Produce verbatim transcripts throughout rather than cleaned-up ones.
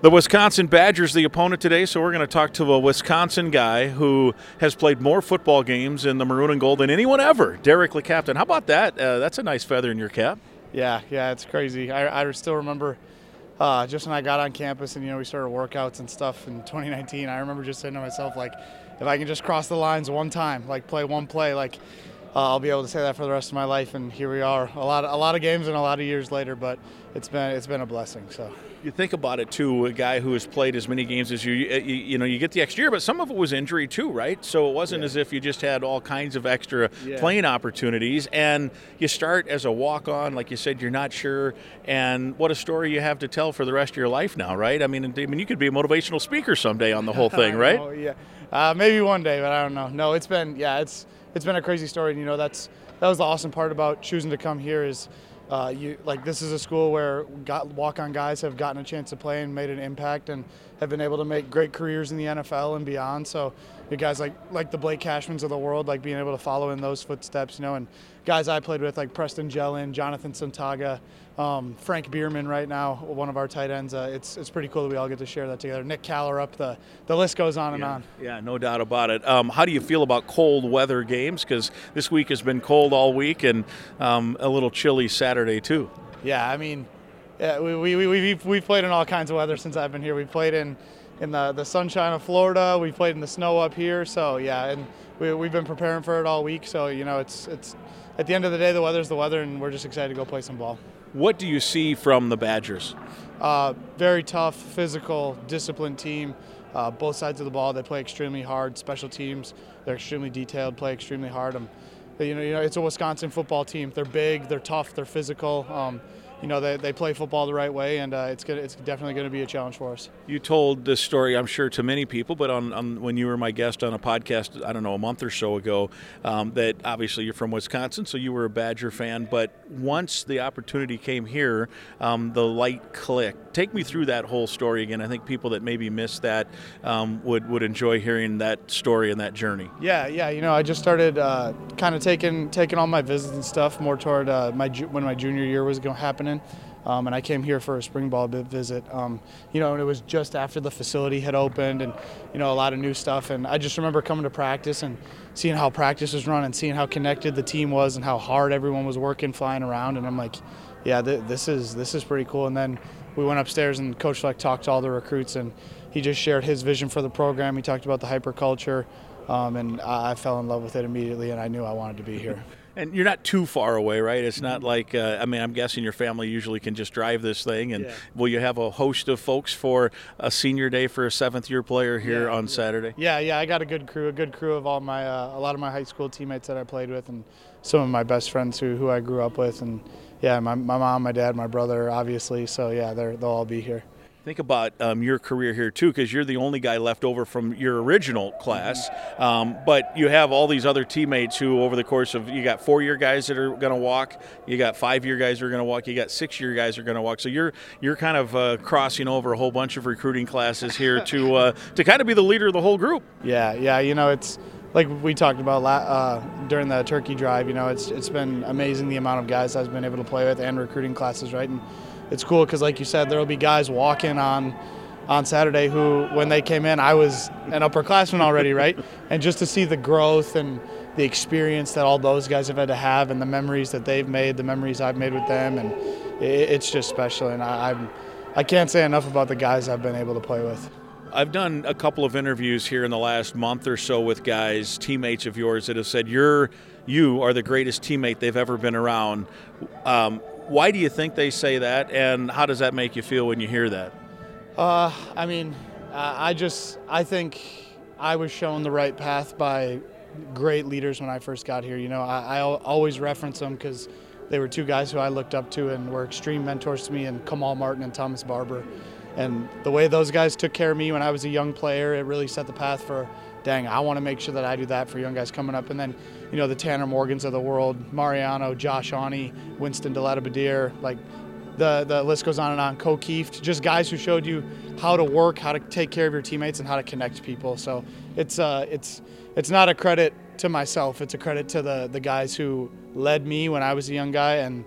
The Wisconsin Badgers, the opponent today, so we're going to talk to a Wisconsin guy who has played more football games in the maroon and gold than anyone ever, Derek LeCaptain. How about that? Uh, that's a nice feather in your cap. Yeah, yeah, it's crazy. I, I still remember uh, just when I got on campus and, you know, we started workouts and stuff in twenty nineteen, I remember just saying to myself, like, if I can just cross the lines one time, like play one play, like uh, I'll be able to say that for the rest of my life. And here we are, a lot, of, a lot of games and a lot of years later, but it's been it's been a blessing. So. You think about it, too, a guy who has played as many games as you, you, you know, you get the extra year, but some of it was injury, too, right? So it wasn't yeah. as if you just had all kinds of extra yeah. playing opportunities. And you start as a walk-on, like you said, you're not sure. And what a story you have to tell for the rest of your life now, right? I mean, I mean you could be a motivational speaker someday on the whole thing, right? Oh, yeah. Uh, maybe one day, but I don't know. No, it's been, yeah, it's it's been a crazy story. And, you know, that's that was the awesome part about choosing to come here is, Uh, you like this is a school where got, walk-on guys have gotten a chance to play and made an impact and have been able to make great careers in the N F L and beyond. So you guys like like the Blake Cashmans of the world, like being able to follow in those footsteps, you know, and guys I played with like Preston Jellin, Jonathan Santaga, um, Frank Bierman right now, one of our tight ends. Uh, it's it's pretty cool that we all get to share that together. Nick Callerup, the the list goes on and yeah. on. Yeah, no doubt about it. Um, how do you feel about cold weather games? Because this week has been cold all week and um, a little chilly Saturday too. Yeah, I mean, yeah, we we we we've, we've played in all kinds of weather since I've been here. We played in in the, the sunshine of Florida. We played in the snow up here. So yeah, and we we've been preparing for it all week. So you know, it's it's at the end of the day, the weather's the weather, and we're just excited to go play some ball. What do you see from the Badgers? Uh, very tough, physical, disciplined team. Uh, both sides of the ball, they play extremely hard. Special teams, they're extremely detailed, play extremely hard. Um, you know, you know, it's a Wisconsin football team. They're big, they're tough, they're physical. Um, you know, they, they play football the right way, and uh, it's gonna, it's definitely going to be a challenge for us. You told this story, I'm sure, to many people, but on, on when you were my guest on a podcast, I don't know, a month or so ago, um, that obviously you're from Wisconsin, so you were a Badger fan, but once the opportunity came here, um, the light clicked. Take me through that whole story again. I think people that maybe missed that um, would, would enjoy hearing that story and that journey. Yeah, yeah, you know, I just started uh, kind of taking taking all my visits and stuff more toward uh, my when my junior year was going to happen. Um, and I came here for a spring ball visit, um, you know, and it was just after the facility had opened and, you know, a lot of new stuff. And I just remember coming to practice and seeing how practice was run and seeing how connected the team was and how hard everyone was working, flying around. And I'm like, yeah, th- this is this is pretty cool. And then we went upstairs and Coach Fleck talked to all the recruits and he just shared his vision for the program. He talked about the hyper culture, um, and I, I fell in love with it immediately, and I knew I wanted to be here. And you're not too far away, right? It's not like, uh, I mean, I'm guessing your family usually can just drive this thing. And yeah. will you have a host of folks for a senior day for a seventh year player here yeah, on yeah. Saturday? Yeah, yeah, I got a good crew, a good crew of all my, uh, a lot of my high school teammates that I played with and some of my best friends who, who I grew up with. And yeah, my, my mom, my dad, my brother, obviously. So yeah, they're, they'll all be here. Think about um, your career here, too, because you're the only guy left over from your original class. Um, but you have all these other teammates who, over the course of, you got four-year guys that are going to walk, you got five-year guys that are going to walk, you got six-year guys that are going to walk. So you're you're kind of uh, crossing over a whole bunch of recruiting classes here to uh, to kind of be the leader of the whole group. Yeah, yeah, you know, it's like we talked about uh, during the turkey drive, you know, it's it's been amazing the amount of guys I've been able to play with and recruiting classes, right? And it's cool because, like you said, there will be guys walking on on Saturday who, when they came in, I was an upperclassman already, right? And just to see the growth and the experience that all those guys have had to have and the memories that they've made, the memories I've made with them, and it, it's just special. And I, I'm, I can't say enough about the guys I've been able to play with. I've done a couple of interviews here in the last month or so with guys, teammates of yours, that have said you're you are the greatest teammate they've ever been around. Um, Why do you think they say that, and how does that make you feel when you hear that? Uh, I mean, I just I think I was shown the right path by great leaders when I first got here. You know, I, I always reference them because they were two guys who I looked up to and were extreme mentors to me, and Kamal Martin and Thomas Barber. And the way those guys took care of me when I was a young player, it really set the path for, dang, I want to make sure that I do that for young guys coming up. And then, you know, the Tanner Morgans of the world, Mariano, Josh Awney, Winston DeLetta-Badir, like the, the list goes on and on, Co Kieft, just guys who showed you how to work, how to take care of your teammates, and how to connect people. So it's uh, it's it's not a credit to myself, it's a credit to the, the guys who led me when I was a young guy and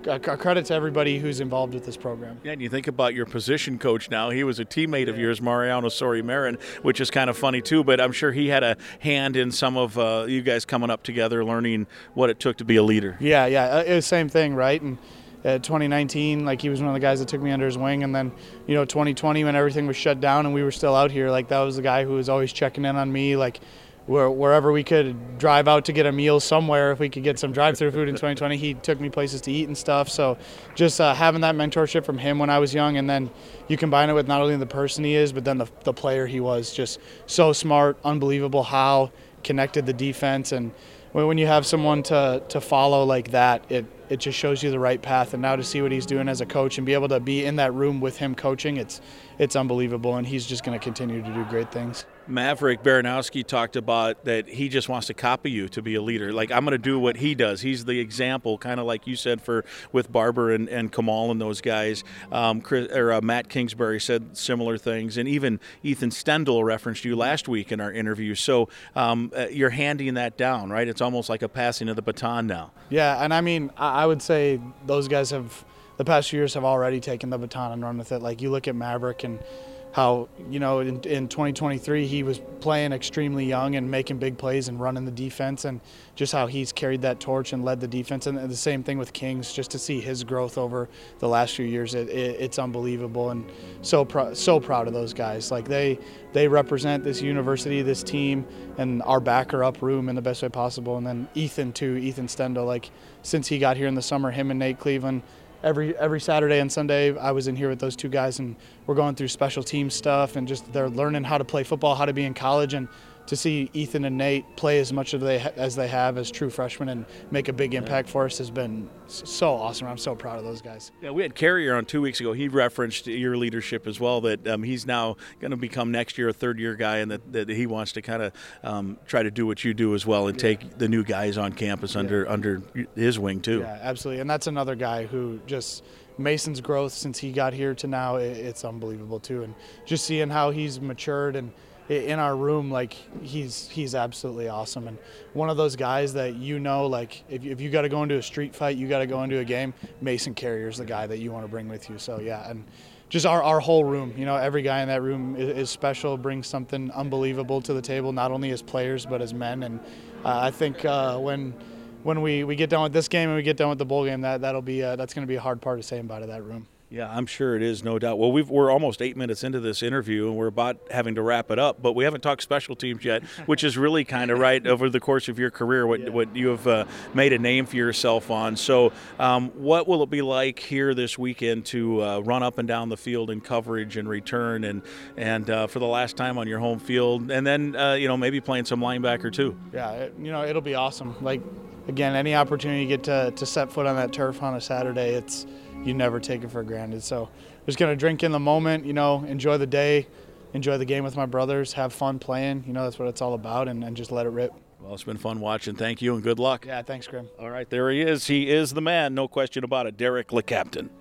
uh, credit to everybody who's involved with this program. Yeah, and you think about your position coach now. He was a teammate of yours, Mariano Sori-Marin, which is kind of funny too, but I'm sure he had a hand in some of uh, you guys coming up together, learning what it took to be a leader. Yeah, yeah, it was the same thing, right? And uh, twenty nineteen, like he was one of the guys that took me under his wing, and then, you know, twenty twenty when everything was shut down and we were still out here, like that was the guy who was always checking in on me, like Where, wherever we could drive out to get a meal somewhere, if we could get some drive-through food in twenty twenty, he took me places to eat and stuff. So just uh, having that mentorship from him when I was young, and then you combine it with not only the person he is, but then the, the player he was. Just so smart, unbelievable how connected the defense. And when, when you have someone to, to follow like that, it, it just shows you the right path. And now to see what he's doing as a coach and be able to be in that room with him coaching, it's, it's unbelievable. And he's just going to continue to do great things. Maverick Baranowski talked about that he just wants to copy you to be a leader. Like, I'm going to do what he does. He's the example, kind of like you said for with Barber and, and Kamal and those guys. Um, Chris, or uh, Matt Kingsbury said similar things, and even Ethan Stendel referenced you last week in our interview. So um, uh, you're handing that down, right? It's almost like a passing of the baton now. Yeah, and I mean, I would say those guys have, the past few years have already taken the baton and run with it. Like, you look at Maverick and how, you know, in, in twenty twenty-three he was playing extremely young and making big plays and running the defense, and just how he's carried that torch and led the defense. And the same thing with Kings, just to see his growth over the last few years, it, it, it's unbelievable. And so pr- so proud of those guys. Like, they they represent this university, this team, and our backer up room in the best way possible. And then Ethan too, Ethan Stendel, like since he got here in the summer, him and Nate Cleveland, Every every Saturday and Sunday, I was in here with those two guys, and we're going through special team stuff, and just they're learning how to play football, how to be in college, and to see Ethan and Nate play as much as they as they have as true freshmen and make a big impact for us has been so awesome. I'm so proud of those guys. Yeah, we had Carrier on two weeks ago. He referenced your leadership as well, that um, he's now going to become next year a third-year guy, and that, that he wants to kind of um, try to do what you do as well and yeah. take the new guys on campus under, yeah. under his wing too. Yeah, absolutely. And that's another guy who just – Mason's growth since he got here to now, it's unbelievable too. And just seeing how he's matured and in our room, like he's he's absolutely awesome. And one of those guys that, you know, like if, if you got to go into a street fight, you got to go into a game, Mason Carrier's the guy that you want to bring with you. So yeah, and just our, our whole room, you know, every guy in that room is, is special, brings something unbelievable to the table, not only as players but as men. And uh, I think uh, when when we, we get done with this game and we get done with the bowl game, that that'll be uh, that's going to be a hard part to say about of that room. Yeah, I'm sure it is, no doubt. Well, we've, we're almost eight minutes into this interview, and we're about having to wrap it up, but we haven't talked special teams yet, which is really kind of right over the course of your career, what, yeah. what you have uh, made a name for yourself on. So um, what will it be like here this weekend to uh, run up and down the field in coverage and return, and, and uh, for the last time on your home field, and then, uh, you know, maybe playing some linebacker too? Yeah, it, you know, it'll be awesome. Like, again, any opportunity you get to, to set foot on that turf on a Saturday, it's you never take it for granted. So just going to drink in the moment, you know, enjoy the day, enjoy the game with my brothers, have fun playing. You know, that's what it's all about, and, and just let it rip. Well, it's been fun watching. Thank you, and good luck. Yeah, thanks, Grim. All right, there he is. He is the man, no question about it, Derek LeCaptain.